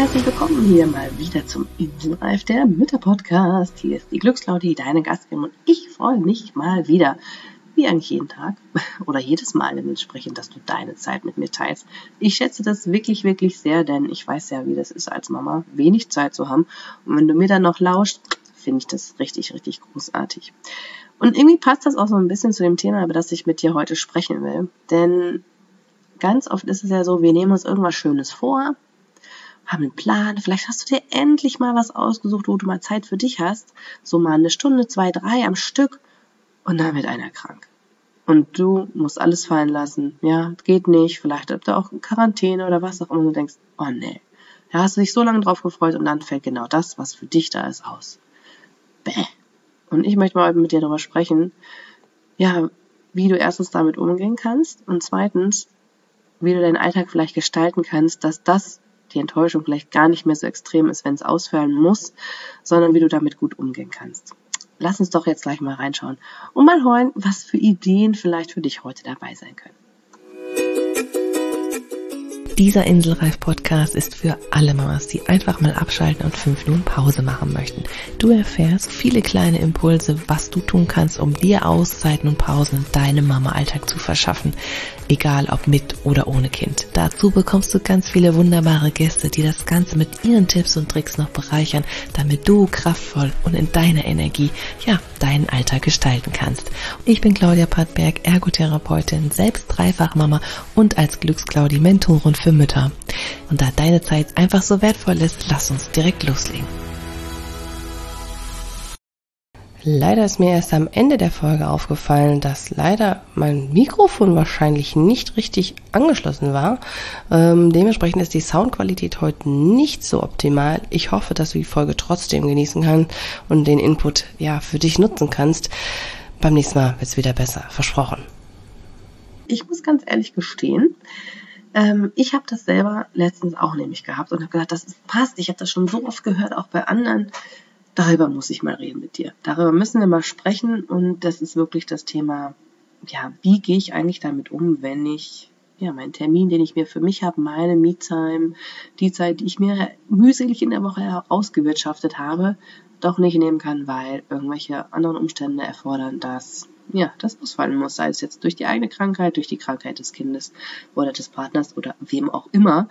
herzlich willkommen hier mal wieder zum Inselreif, der Mütter-Podcast. Hier ist die Glücksclaudi, deine Gastgeberin, und ich freue mich mal wieder, wie eigentlich jeden Tag oder jedes Mal dementsprechend, dass du deine Zeit mit mir teilst. Ich schätze das wirklich, wirklich sehr, denn ich weiß ja, wie das ist als Mama, wenig Zeit zu haben. Und wenn du mir dann noch lauscht, finde ich das richtig, richtig großartig. Und irgendwie passt das auch so ein bisschen zu dem Thema, über das ich mit dir heute sprechen will. Denn ganz oft ist es ja so, wir nehmen uns irgendwas Schönes vor, haben einen Plan, vielleicht hast du dir endlich mal was ausgesucht, wo du mal Zeit für dich hast, so mal eine Stunde, 2, 3 am Stück, und dann wird einer krank. Und du musst alles fallen lassen, ja, geht nicht, vielleicht habt ihr auch Quarantäne oder was auch immer, und du denkst, oh nee, da hast du dich so lange drauf gefreut und dann fällt genau das, was für dich da ist, aus. Bäh. Und ich möchte mal mit dir darüber sprechen, ja, wie du erstens damit umgehen kannst und zweitens, wie du deinen Alltag vielleicht gestalten kannst, dass das die Enttäuschung vielleicht gar nicht mehr so extrem ist, wenn es ausfallen muss, sondern wie du damit gut umgehen kannst. Lass uns doch jetzt gleich mal reinschauen und mal hören, was für Ideen vielleicht für dich heute dabei sein können. Dieser Inselreif-Podcast ist für alle Mamas, die einfach mal abschalten und 5 Minuten Pause machen möchten. Du erfährst viele kleine Impulse, was du tun kannst, um dir Auszeiten und Pausen in deinem Mama-Alltag zu verschaffen. Egal ob mit oder ohne Kind. Dazu bekommst du ganz viele wunderbare Gäste, die das Ganze mit ihren Tipps und Tricks noch bereichern, damit du kraftvoll und in deiner Energie, deinen Alltag gestalten kannst. Ich bin Claudia Pattberg, Ergotherapeutin, selbst Dreifachmama und als Glücksclaudi Mentorin für Mütter. Und da deine Zeit einfach so wertvoll ist, lass uns direkt loslegen. Leider ist mir erst am Ende der Folge aufgefallen, dass leider mein Mikrofon wahrscheinlich nicht richtig angeschlossen war. Dementsprechend ist die Soundqualität heute nicht so optimal. Ich hoffe, dass du die Folge trotzdem genießen kannst und den Input für dich nutzen kannst. Beim nächsten Mal wird es wieder besser, versprochen. Ich muss ganz ehrlich gestehen, ich habe das selber letztens auch nämlich gehabt und habe gedacht, das passt. Ich habe das schon so oft gehört, auch bei anderen. Darüber muss ich mal reden mit dir. Darüber müssen wir mal sprechen, und das ist wirklich das Thema, wie gehe ich eigentlich damit um, wenn ich meinen Termin, den ich mir für mich habe, meine Me-Time, die Zeit, die ich mir mühselig in der Woche ausgewirtschaftet habe, doch nicht nehmen kann, weil irgendwelche anderen Umstände erfordern, dass das ausfallen muss, sei es jetzt durch die eigene Krankheit, durch die Krankheit des Kindes oder des Partners oder wem auch immer.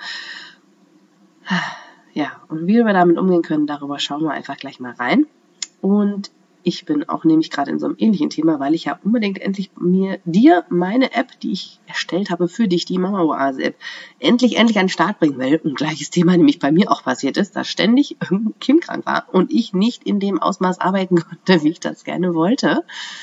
Ja, und wie wir damit umgehen können, darüber schauen wir einfach gleich mal rein. Und ich bin auch nämlich gerade in so einem ähnlichen Thema, weil ich ja unbedingt endlich dir meine App, die ich erstellt habe für dich, die Mama Oase App, endlich an den Start bringen will. Ein gleiches Thema nämlich bei mir auch passiert ist, dass ständig irgendein Kind krank war und ich nicht in dem Ausmaß arbeiten konnte, wie ich das gerne wollte.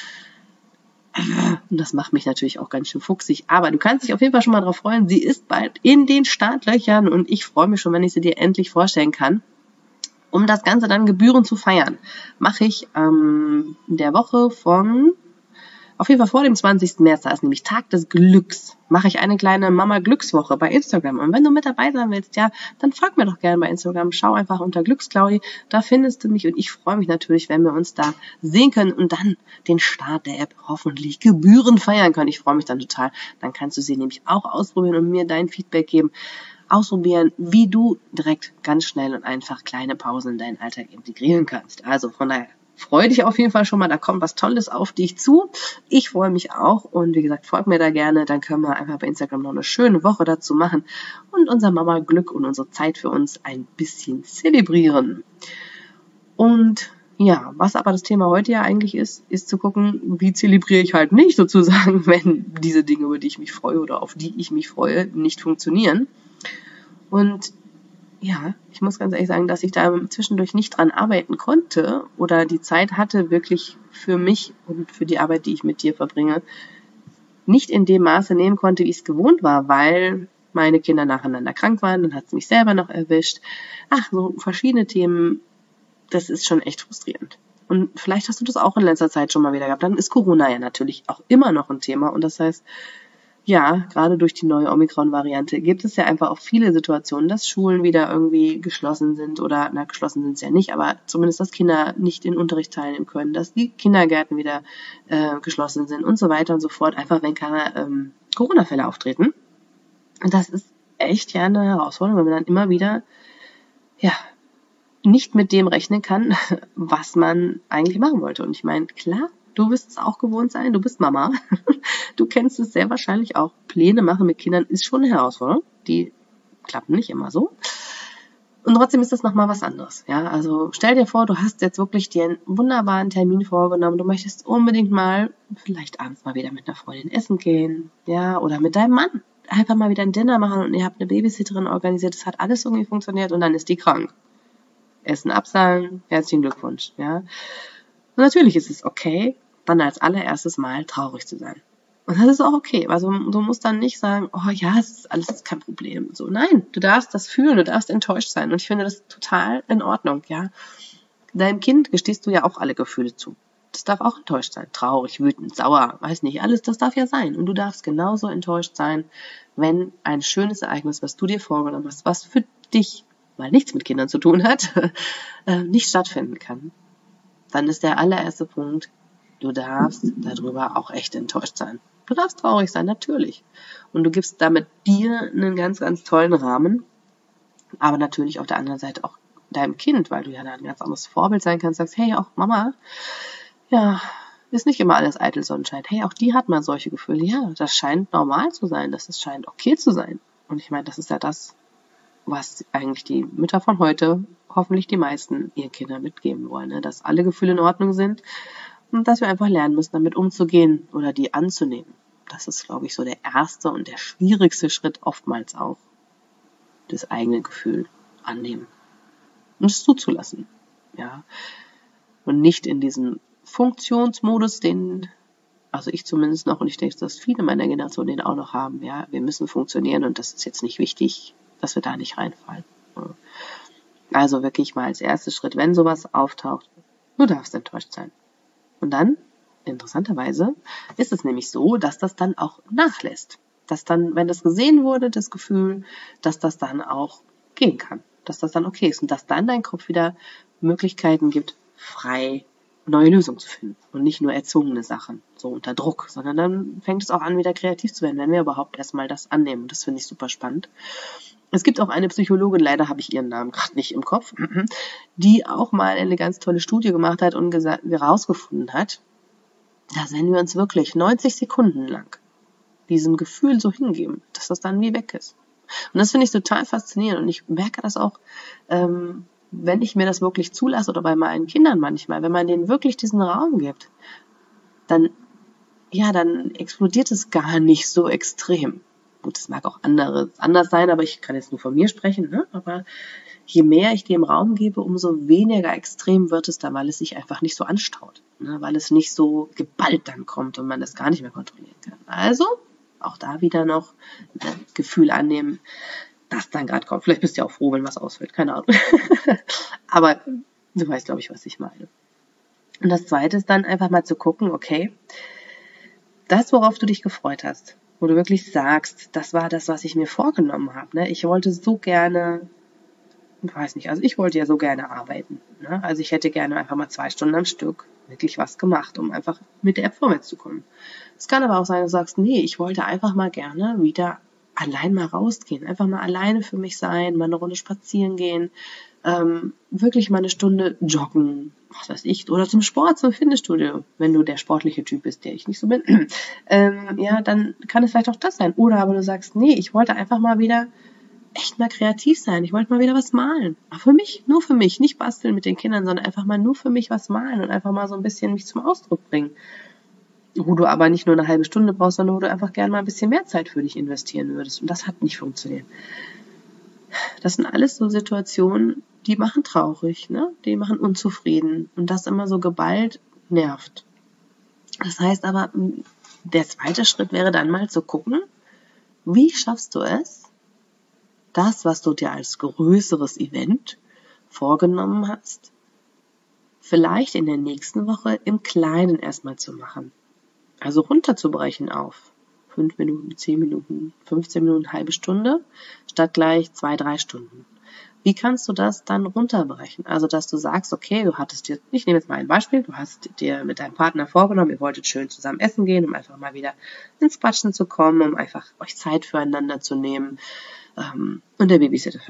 Und das macht mich natürlich auch ganz schön fuchsig. Aber du kannst dich auf jeden Fall schon mal drauf freuen. Sie ist bald in den Startlöchern und ich freue mich schon, wenn ich sie dir endlich vorstellen kann. Um das Ganze dann gebührend zu feiern, mache ich in der Woche auf jeden Fall vor dem 20. März, da ist nämlich Tag des Glücks, mache ich eine kleine Mama-Glückswoche bei Instagram. Und wenn du mit dabei sein willst, dann folg mir doch gerne bei Instagram. Schau einfach unter Glücksclaudi, da findest du mich, und ich freue mich natürlich, wenn wir uns da sehen können und dann den Start der App hoffentlich gebührend feiern können. Ich freue mich dann total. Dann kannst du sie nämlich auch ausprobieren und mir dein Feedback geben. Ausprobieren, wie du direkt ganz schnell und einfach kleine Pausen in deinen Alltag integrieren kannst. Also von daher, freu dich auf jeden Fall schon mal, da kommt was Tolles auf dich zu. Ich freue mich auch, und wie gesagt, folg mir da gerne, dann können wir einfach bei Instagram noch eine schöne Woche dazu machen und unser Mama-Glück und unsere Zeit für uns ein bisschen zelebrieren. Und was aber das Thema heute eigentlich ist zu gucken, wie zelebriere ich halt nicht sozusagen, wenn diese Dinge, über die ich mich freue oder auf die ich mich freue, nicht funktionieren. Und ich muss ganz ehrlich sagen, dass ich da zwischendurch nicht dran arbeiten konnte oder die Zeit hatte, wirklich für mich und für die Arbeit, die ich mit dir verbringe, nicht in dem Maße nehmen konnte, wie ich es gewohnt war, weil meine Kinder nacheinander krank waren, dann hat es mich selber noch erwischt. So verschiedene Themen, das ist schon echt frustrierend. Und vielleicht hast du das auch in letzter Zeit schon mal wieder gehabt. Dann ist Corona ja natürlich auch immer noch ein Thema, und das heißt, gerade durch die neue Omikron-Variante gibt es ja einfach auch viele Situationen, dass Schulen wieder irgendwie geschlossen sind oder, geschlossen sind es ja nicht, aber zumindest, dass Kinder nicht in Unterricht teilnehmen können, dass die Kindergärten wieder geschlossen sind und so weiter und so fort, einfach wenn keine Corona-Fälle auftreten. Und das ist echt eine Herausforderung, wenn wir dann immer wieder nicht mit dem rechnen kann, was man eigentlich machen wollte. Und ich meine, klar, du wirst es auch gewohnt sein, du bist Mama. Du kennst es sehr wahrscheinlich auch. Pläne machen mit Kindern ist schon eine Herausforderung. Die klappen nicht immer so. Und trotzdem ist das nochmal was anderes. Ja, also stell dir vor, du hast jetzt wirklich dir einen wunderbaren Termin vorgenommen. Du möchtest unbedingt mal, vielleicht abends mal wieder mit einer Freundin essen gehen. Ja, oder mit deinem Mann. Einfach mal wieder ein Dinner machen und ihr habt eine Babysitterin organisiert. Das hat alles irgendwie funktioniert und dann ist die krank. Essen absagen, herzlichen Glückwunsch. Ja. Und natürlich ist es okay, dann als allererstes Mal traurig zu sein. Und das ist auch okay. Also du musst dann nicht sagen, oh ja, es ist alles kein Problem. So, nein, du darfst das fühlen, du darfst enttäuscht sein. Und ich finde das total in Ordnung, ja. Deinem Kind gestehst du ja auch alle Gefühle zu. Das darf auch enttäuscht sein. Traurig, wütend, sauer, weiß nicht, alles, das darf ja sein. Und du darfst genauso enttäuscht sein, wenn ein schönes Ereignis, was du dir vorgenommen hast, was für dich mal nichts mit Kindern zu tun hat, nicht stattfinden kann. Dann ist der allererste Punkt, du darfst darüber auch echt enttäuscht sein. Du darfst traurig sein, natürlich. Und du gibst damit dir einen ganz, ganz tollen Rahmen, aber natürlich auf der anderen Seite auch deinem Kind, weil du ja da ein ganz anderes Vorbild sein kannst, sagst, hey, auch Mama, ja, ist nicht immer alles eitel Sonnenschein. Hey, auch die hat mal solche Gefühle. Ja, das scheint normal zu sein, das scheint okay zu sein. Und ich meine, das ist ja das, was eigentlich die Mütter von heute, hoffentlich die meisten, ihren Kindern mitgeben wollen, ne? Dass alle Gefühle in Ordnung sind und dass wir einfach lernen müssen, damit umzugehen oder die anzunehmen. Das ist, glaube ich, so der erste und der schwierigste Schritt oftmals auch. Das eigene Gefühl annehmen und es zuzulassen. Ja. Und nicht in diesen Funktionsmodus, also ich zumindest noch, und ich denke, dass viele meiner Generation den auch noch haben. Ja, wir müssen funktionieren und das ist jetzt nicht wichtig, dass wir da nicht reinfallen. Also wirklich mal als erster Schritt, wenn sowas auftaucht, du darfst enttäuscht sein. Und dann, interessanterweise, ist es nämlich so, dass das dann auch nachlässt. Dass dann, wenn das gesehen wurde, das Gefühl, dass das dann auch gehen kann. Dass das dann okay ist und dass dann dein Kopf wieder Möglichkeiten gibt, frei neue Lösungen zu finden und nicht nur erzwungene Sachen, so unter Druck, sondern dann fängt es auch an, wieder kreativ zu werden, wenn wir überhaupt erstmal das annehmen. Das finde ich super spannend. Es gibt auch eine Psychologin, leider habe ich ihren Namen gerade nicht im Kopf, die auch mal eine ganz tolle Studie gemacht hat und herausgefunden hat, dass wenn wir uns wirklich 90 Sekunden lang diesem Gefühl so hingeben, dass das dann wie weg ist. Und das finde ich total faszinierend und ich merke das auch, wenn ich mir das wirklich zulasse oder bei meinen Kindern manchmal, wenn man denen wirklich diesen Raum gibt, dann explodiert es gar nicht so extrem. Gut, es mag auch anders sein, aber ich kann jetzt nur von mir sprechen, ne? Aber je mehr ich dem Raum gebe, umso weniger extrem wird es dann, weil es sich einfach nicht so anstaut, ne? Weil es nicht so geballt dann kommt und man das gar nicht mehr kontrollieren kann. Also, auch da wieder noch ein Gefühl annehmen, das dann gerade kommt. Vielleicht bist du ja auch froh, wenn was ausfällt, keine Ahnung. Aber du weißt, glaube ich, was ich meine. Und das Zweite ist dann einfach mal zu gucken, okay, das, worauf du dich gefreut hast, wo du wirklich sagst, das war das, was ich mir vorgenommen habe. Ne? Ich wollte so gerne, ich wollte ja so gerne arbeiten. Ne? Also ich hätte gerne einfach mal 2 Stunden am Stück wirklich was gemacht, um einfach mit der App vorwärts zu kommen. Es kann aber auch sein, dass du sagst, nee, ich wollte einfach mal gerne wieder allein mal rausgehen, einfach mal alleine für mich sein, mal eine Runde spazieren gehen, wirklich mal eine Stunde joggen, was weiß ich, oder zum Sport, zum Fitnessstudio, wenn du der sportliche Typ bist, der ich nicht so bin, dann kann es vielleicht auch das sein. Oder aber du sagst, nee, ich wollte einfach mal wieder echt mal kreativ sein, ich wollte mal wieder was malen. Aber für mich, nur für mich, nicht basteln mit den Kindern, sondern einfach mal nur für mich was malen und einfach mal so ein bisschen mich zum Ausdruck bringen. Wo du aber nicht nur eine halbe Stunde brauchst, sondern wo du einfach gerne mal ein bisschen mehr Zeit für dich investieren würdest. Und das hat nicht funktioniert. Das sind alles so Situationen, die machen traurig, ne? Die machen unzufrieden. Und das immer so geballt nervt. Das heißt aber, der zweite Schritt wäre dann mal zu gucken, wie schaffst du es, das, was du dir als größeres Event vorgenommen hast, vielleicht in der nächsten Woche im Kleinen erstmal zu machen. Also runterzubrechen auf 5 Minuten, 10 Minuten, 15 Minuten, halbe Stunde, statt gleich 2-3 Stunden. Wie kannst du das dann runterbrechen? Also, dass du sagst, okay, ich nehme jetzt mal ein Beispiel, du hast dir mit deinem Partner vorgenommen, ihr wolltet schön zusammen essen gehen, um einfach mal wieder ins Quatschen zu kommen, um einfach euch Zeit füreinander zu nehmen, und der Babysitter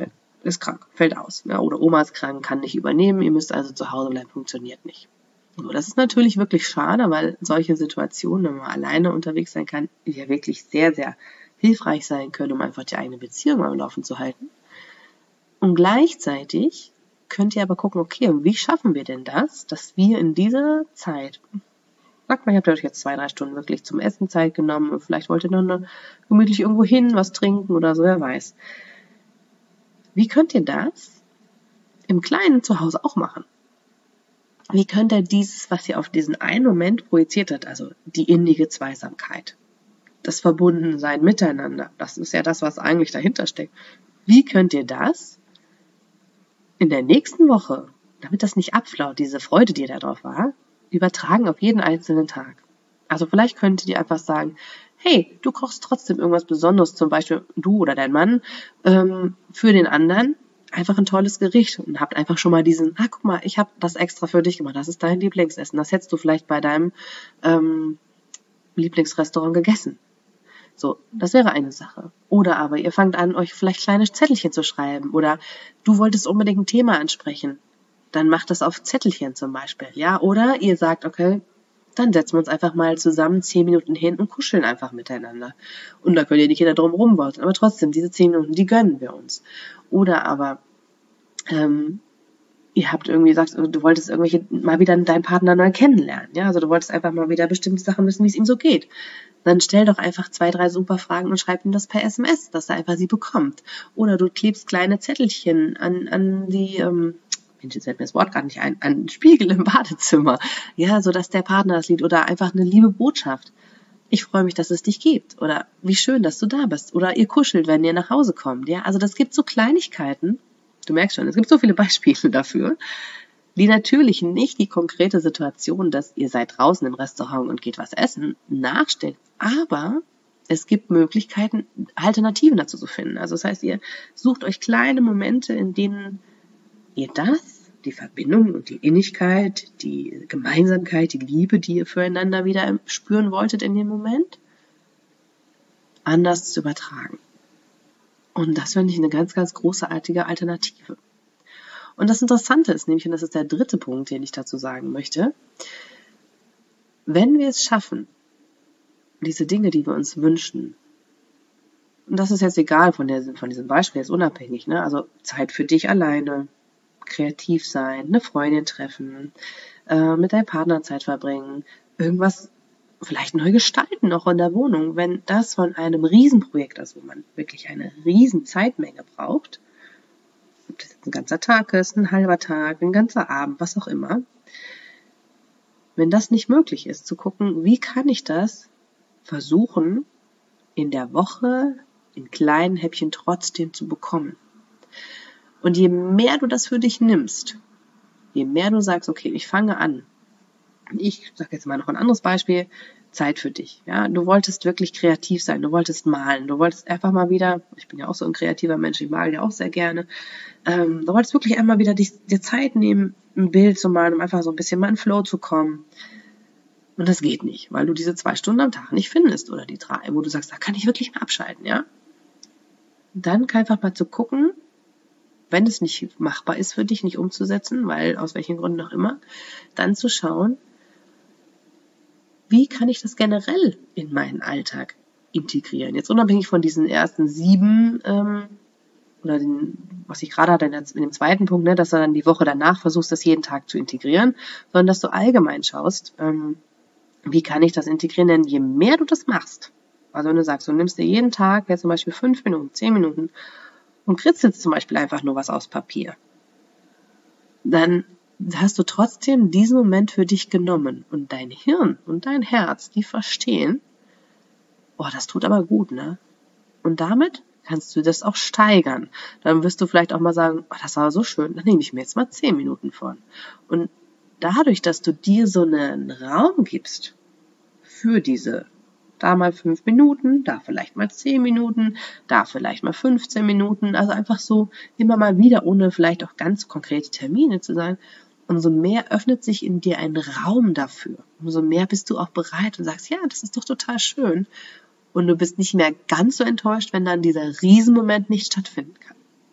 ist krank, fällt aus. Ja, oder Oma ist krank, kann nicht übernehmen, ihr müsst also zu Hause bleiben, funktioniert nicht. So, das ist natürlich wirklich schade, weil solche Situationen, wenn man alleine unterwegs sein kann, ja wirklich sehr, sehr hilfreich sein können, um einfach die eigene Beziehung am Laufen zu halten. Und gleichzeitig könnt ihr aber gucken, okay, wie schaffen wir denn das, dass wir in dieser Zeit, sagt mal, ihr habt euch jetzt 2-3 Stunden wirklich zum Essen Zeit genommen und vielleicht wollt ihr noch gemütlich irgendwo hin, was trinken oder so, wer weiß. Wie könnt ihr das im Kleinen zu Hause auch machen? Wie könnt ihr dieses, was ihr auf diesen einen Moment projiziert habt, also die innige Zweisamkeit, das Verbundensein miteinander, das ist ja das, was eigentlich dahinter steckt. Wie könnt ihr das in der nächsten Woche, damit das nicht abflaut, diese Freude, die da drauf war, übertragen auf jeden einzelnen Tag? Also vielleicht könntet ihr einfach sagen, hey, du kochst trotzdem irgendwas Besonderes, zum Beispiel du oder dein Mann, für den anderen, einfach ein tolles Gericht und habt einfach schon mal diesen, guck mal, ich habe das extra für dich gemacht, das ist dein Lieblingsessen, das hättest du vielleicht bei deinem Lieblingsrestaurant gegessen. So, das wäre eine Sache. Oder aber ihr fangt an, euch vielleicht kleine Zettelchen zu schreiben oder du wolltest unbedingt ein Thema ansprechen, dann macht das auf Zettelchen zum Beispiel, ja, oder ihr sagt, okay, dann setzen wir uns einfach mal zusammen 10 Minuten hin und kuscheln einfach miteinander. Und da könnt ihr nicht jeder drum rumbauen, aber trotzdem, diese 10 Minuten, die gönnen wir uns. Oder aber, ihr habt irgendwie gesagt, du wolltest mal wieder deinen Partner neu kennenlernen, ja, also du wolltest einfach mal wieder bestimmte Sachen wissen, wie es ihm so geht. Dann stell doch einfach 2-3 super Fragen und schreib ihm das per SMS, dass er einfach sie bekommt. Oder du klebst kleine Zettelchen an die, Mensch, jetzt fällt mir das Wort gerade nicht ein, an den Spiegel im Badezimmer, ja, so dass der Partner das liebt oder einfach eine liebe Botschaft. Ich freue mich, dass es dich gibt oder wie schön, dass du da bist oder ihr kuschelt, wenn ihr nach Hause kommt, ja, also das gibt so Kleinigkeiten, du merkst schon, es gibt so viele Beispiele dafür, die natürlich nicht die konkrete Situation, dass ihr seid draußen im Restaurant und geht was essen, nachstellt, aber es gibt Möglichkeiten, Alternativen dazu zu finden. Also das heißt, ihr sucht euch kleine Momente, in denen ihr die Verbindung und die Innigkeit, die Gemeinsamkeit, die Liebe, die ihr füreinander wieder spüren wolltet in dem Moment, anders zu übertragen. Und das finde ich eine ganz, ganz großartige Alternative. Und das Interessante ist nämlich, und das ist der dritte Punkt, den ich dazu sagen möchte, wenn wir es schaffen, diese Dinge, die wir uns wünschen, und das ist jetzt egal von diesem Beispiel, ist unabhängig, ne? Also Zeit für dich alleine, kreativ sein, eine Freundin treffen, mit deinem Partner Zeit verbringen, irgendwas vielleicht neu gestalten, auch in der Wohnung. Wenn das von einem Riesenprojekt ist, wo man wirklich eine riesen Zeitmenge braucht, ob das jetzt ein ganzer Tag ist, ein halber Tag, ein ganzer Abend, was auch immer, wenn das nicht möglich ist, zu gucken, wie kann ich das versuchen, in der Woche in kleinen Häppchen trotzdem zu bekommen. Und je mehr du das für dich nimmst, je mehr du sagst, okay, ich fange an. Ich sage jetzt mal noch ein anderes Beispiel, Zeit für dich. Ja, du wolltest wirklich kreativ sein, du wolltest malen, du wolltest einfach mal wieder, ich bin ja auch so ein kreativer Mensch, ich male ja auch sehr gerne, du wolltest wirklich einmal wieder dir Zeit nehmen, ein Bild zu malen, um einfach so ein bisschen mal in Flow zu kommen. Und das geht nicht, weil du diese 2 Stunden am Tag nicht findest oder die 3, wo du sagst, da kann ich wirklich mal abschalten, ja. Dann einfach mal zu gucken, wenn es nicht machbar ist für dich, nicht umzusetzen, weil aus welchen Gründen auch immer, dann zu schauen, wie kann ich das generell in meinen Alltag integrieren? Jetzt unabhängig von diesen ersten 7 oder was ich gerade hatte in dem zweiten Punkt, ne, dass du dann die Woche danach versuchst, das jeden Tag zu integrieren, sondern dass du allgemein schaust, wie kann ich das integrieren? Denn je mehr du das machst, also wenn du sagst, du nimmst dir jeden Tag jetzt zum Beispiel 5 Minuten, 10 Minuten und kritzelst zum Beispiel einfach nur was aus Papier, dann hast du trotzdem diesen Moment für dich genommen und dein Hirn und dein Herz, die verstehen, oh, das tut aber gut, ne? Und damit kannst du das auch steigern. Dann wirst du vielleicht auch mal sagen, oh, das war so schön, dann nehme ich mir jetzt mal 10 Minuten von. Und dadurch, dass du dir so einen Raum gibst für diese, da mal 5 Minuten, da vielleicht mal 10 Minuten, da vielleicht mal 15 Minuten, also einfach so immer mal wieder, ohne vielleicht auch ganz konkrete Termine zu sein, umso mehr öffnet sich in dir ein Raum dafür. Umso mehr bist du auch bereit und sagst, ja, das ist doch total schön. Und du bist nicht mehr ganz so enttäuscht, wenn dann dieser Riesenmoment nicht stattfinden kann.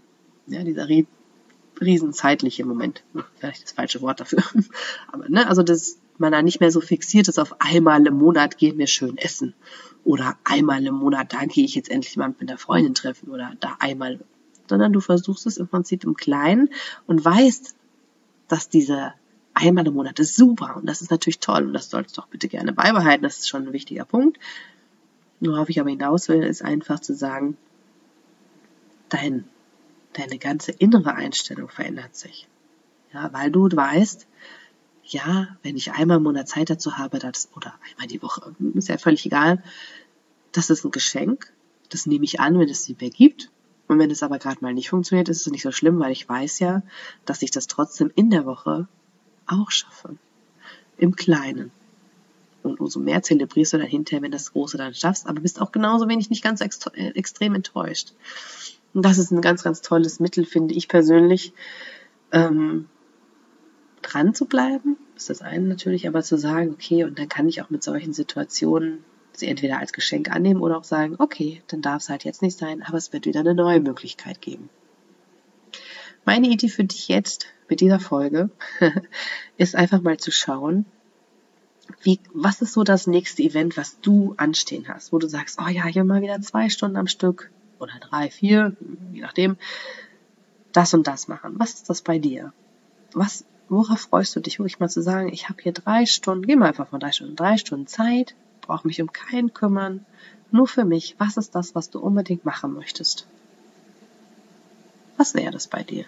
Ja, dieser riesenzeitliche Moment. Vielleicht das falsche Wort dafür. Aber, also dass man da nicht mehr so fixiert ist auf einmal im Monat gehen wir schön essen. Oder einmal im Monat, da gehe ich jetzt endlich mal mit einer Freundin treffen. Oder da einmal. Sondern du versuchst es im Prinzip im Kleinen und weißt, dass diese einmal im Monat ist super. Und das ist natürlich toll. Und das sollst du auch bitte gerne beibehalten. Das ist schon ein wichtiger Punkt. Worauf ich aber hinaus will, ist einfach zu sagen, deine ganze innere Einstellung verändert sich. Ja, weil du weißt, ja, wenn ich einmal im Monat Zeit dazu habe, oder einmal die Woche, ist ja völlig egal, das ist ein Geschenk, das nehme ich an, wenn es sie mir gibt. Und wenn es aber gerade mal nicht funktioniert, ist es nicht so schlimm, weil ich weiß ja, dass ich das trotzdem in der Woche auch schaffe. Im Kleinen. Und umso mehr zelebrierst du dann hinterher, wenn das Große dann schaffst, aber bist auch genauso wenig nicht ganz extrem enttäuscht. Und das ist ein ganz, ganz tolles Mittel, finde ich persönlich, dran zu bleiben, ist das eine natürlich, aber zu sagen, okay, und dann kann ich auch mit solchen Situationen sie entweder als Geschenk annehmen oder auch sagen, okay, dann darf es halt jetzt nicht sein, aber es wird wieder eine neue Möglichkeit geben. Meine Idee für dich jetzt mit dieser Folge ist einfach mal zu schauen, was ist so das nächste Event, was du anstehen hast, wo du sagst, oh ja, hier mal wieder 2 Stunden am Stück oder 3, 4, je nachdem, das und das machen. Was ist das bei dir? Worauf freust du dich, wirklich mal zu sagen, ich habe hier 3 Stunden, geh mal einfach von 3 Stunden Zeit, brauche mich um keinen kümmern, nur für mich. Was ist das, was du unbedingt machen möchtest? Was wäre das bei dir?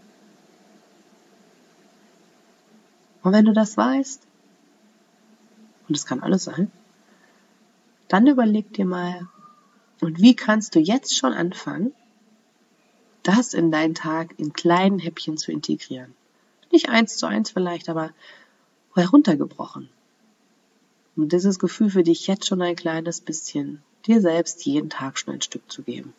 Und wenn du das weißt, und es kann alles sein, dann überleg dir mal, und wie kannst du jetzt schon anfangen, das in deinen Tag in kleinen Häppchen zu integrieren? Nicht 1:1 vielleicht, aber heruntergebrochen. Und dieses Gefühl für dich jetzt schon ein kleines bisschen, dir selbst jeden Tag schon ein Stück zu geben.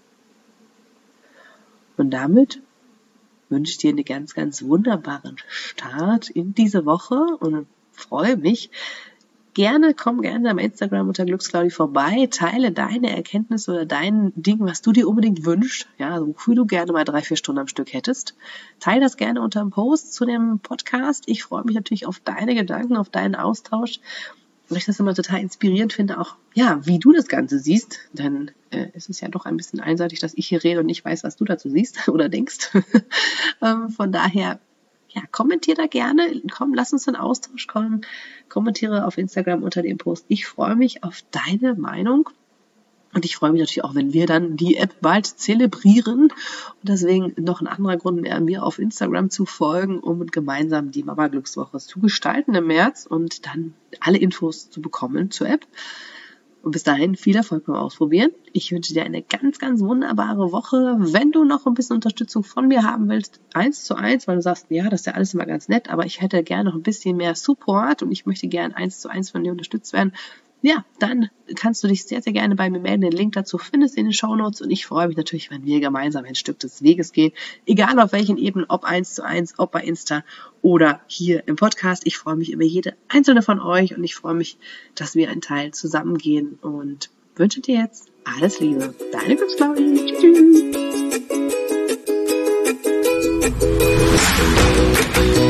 Und damit wünsche ich dir einen ganz, ganz wunderbaren Start in diese Woche und freue mich. Komm gerne am Instagram unter Glücksclaudi vorbei, teile deine Erkenntnisse oder dein Ding, was du dir unbedingt wünschst, ja, also wofür du gerne mal 3, 4 Stunden am Stück hättest. Teile das gerne unter dem Post zu dem Podcast. Ich freue mich natürlich auf deine Gedanken, auf deinen Austausch, weil ich das immer total inspirierend finde, auch, ja, wie du das Ganze siehst, denn es ist ja doch ein bisschen einseitig, dass ich hier rede und nicht weiß, was du dazu siehst oder denkst. Von daher, ja, kommentier da gerne. Komm, lass uns in Austausch kommen. Kommentiere auf Instagram unter dem Post. Ich freue mich auf deine Meinung. Und ich freue mich natürlich auch, wenn wir dann die App bald zelebrieren. Und deswegen noch ein anderer Grund mehr, mir auf Instagram zu folgen, um gemeinsam die Mama-Glückswoche zu gestalten im März und dann alle Infos zu bekommen zur App. Und bis dahin viel Erfolg beim Ausprobieren. Ich wünsche dir eine ganz, ganz wunderbare Woche. Wenn du noch ein bisschen Unterstützung von mir haben willst, 1:1, weil du sagst, ja, das ist ja alles immer ganz nett, aber ich hätte gerne noch ein bisschen mehr Support und ich möchte gerne 1:1 von dir unterstützt werden, ja, dann kannst du dich sehr, sehr gerne bei mir melden. Den Link dazu findest du in den Shownotes und ich freue mich natürlich, wenn wir gemeinsam ein Stück des Weges gehen. Egal auf welchen Ebenen, ob 1:1, ob bei Insta oder hier im Podcast. Ich freue mich über jede einzelne von euch und ich freue mich, dass wir einen Teil zusammengehen und wünsche dir jetzt alles Liebe. Deine Glücksclaudi. Tschüss.